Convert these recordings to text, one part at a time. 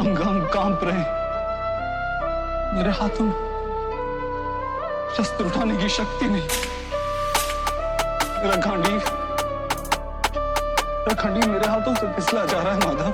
अंग अंग कांप रहे हैं। मेरे हाथों में शस्त्र उठाने की शक्ति नहीं। मेरा खंडी मेरे हाथों से फिसला जा रहा है माधव।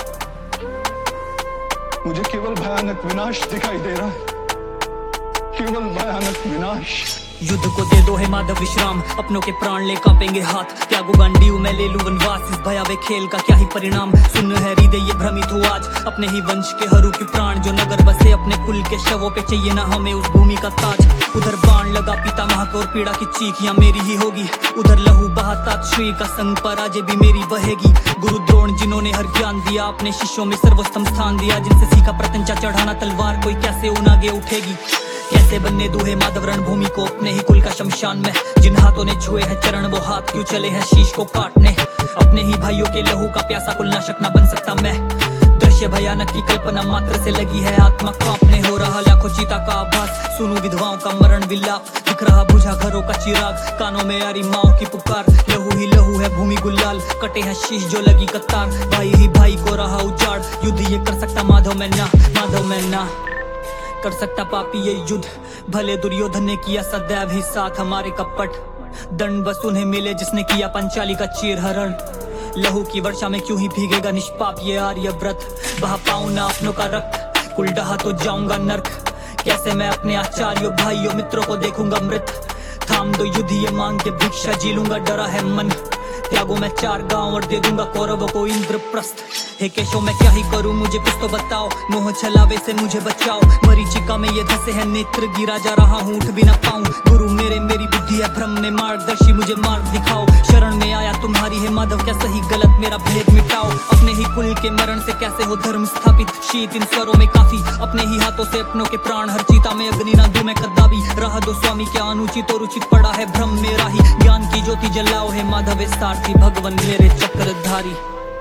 मुझे केवल भयानक विनाश दिखाई दे रहा है, केवल भयानक विनाश। युद्ध को दे दो है माधव विश्राम, अपनों के प्राण ले कांपेंगे हाथ। त्यागो गांडीव मैं ले लूं वनवास, इस भयावह खेल का क्या ही परिणाम। सुन है हृदय ये भ्रमित हो आज, अपने ही वंश के हरू की प्राण जो नगर बसे। अपने कुल के शवों पे चाहिए ना हमें उस भूमि का ताज। उधर बाण लगा पितामह को और पीड़ा की चीख यहाँ मेरी ही होगी। उधर लहू बहाता श्री का संग पर आज भी मेरी बहेगी। गुरु द्रोण जिन्होंने हर ज्ञान दिया, अपने शिष्यों में सर्वोत्तम स्थान दिया। जिनसे सीखा प्रत्यंचा चढ़ाना तलवार, कोई कैसे उन आगे उठेगी। कैसे बनने दूहे माधव रणभूमि को अपने ही कुल का शमशान में। जिन हाथों ने छुए हैं चरण वो हाथ क्यों चले हैं शीश को काटने। अपने ही भाइयों के लहू का प्यासा कुल नाशक ना बन सकता मैं। दृश्य भयानक की कल्पना मात्र से लगी है आत्मा कांपने। हो रहा लाखों चीता का आभास, सुनूं विधवाओं का मरण विलाप। दिख रहा बुझा घरों का चिराग, कानों में आ रही माओ की पुकार। लहू ही लहू है भूमि गुलाल, कटे हैं शीश जो लगी कतार। भाई ही भाई को रहा उजाड़, युद्ध ये कर सकता माधव मैं ना। माधव मैं ना कर सकता पापी ये युद्ध। भले दुर्योधन ने किया सदैव ही साथ हमारे कपट। दंड बस उन्हें मिले जिसने किया पंचाली का चीरहरण। लहू की वर्षा में क्यों ही भीगेगा निष्पाप ये आर्य व्रत। बहा पाऊं ना अपनों का रक्त, कुल डहा तो जाऊंगा नर्क। कैसे मैं अपने आचार्यों भाइयों मित्रों को देखूंगा मृत। थाम दो युद्ध ये मांग के भिक्षा जी लूंगा डरा है मन। त्यागो मैं 4 गांव और दे दूंगा कौरवों को इंद्रप्रस्थ। हे केशव मैं क्या ही करूं मुझे कुछ तो बताओ, मोह छलावे से मुझे बचाओ। मरीचिका में ये धसे है नेत्र, गिरा जा रहा हूं उठ भी ना पाऊं। गुरु मेरे मेरी बुद्धि है भ्रम में मार्गदर्शी, मुझे मार्ग दिखाओ। शरण में आया तुम्हारी है माधव, क्या सही गलत मेरा भेद मिटाओ। अपने ही कुल के मरण से कैसे हो धर्म स्थापित, शीत इन स्वरों में काफी। अपने ही हाथों से अपनों के प्राण हर चीता में अग्नि ना दूं मैं कदापि। रहा दो स्वामी क्या अनुचित और उचित पड़ा है भ्रम मेरा ही। ज्ञान की ज्योति जलाओ है माधव सारथी भगवन मेरे चक्रधारी।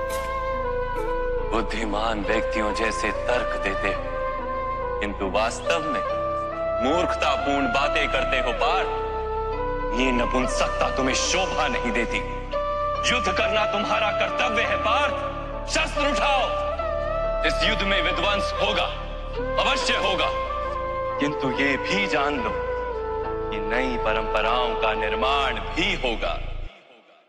बुद्धिमान व्यक्तियों जैसे तर्क देते हो, किंतु वास्तव में मूर्खतापूर्ण बातें करते हो पार्थ। ये नपुंसकता तुम्हें शोभा नहीं देती। युद्ध करना तुम्हारा कर्तव्य है पार्थ। शस्त्र उठाओ। इस युद्ध में विध्वंस होगा, अवश्य होगा, किंतु ये भी जान लो कि नई परंपराओं का निर्माण भी होगा।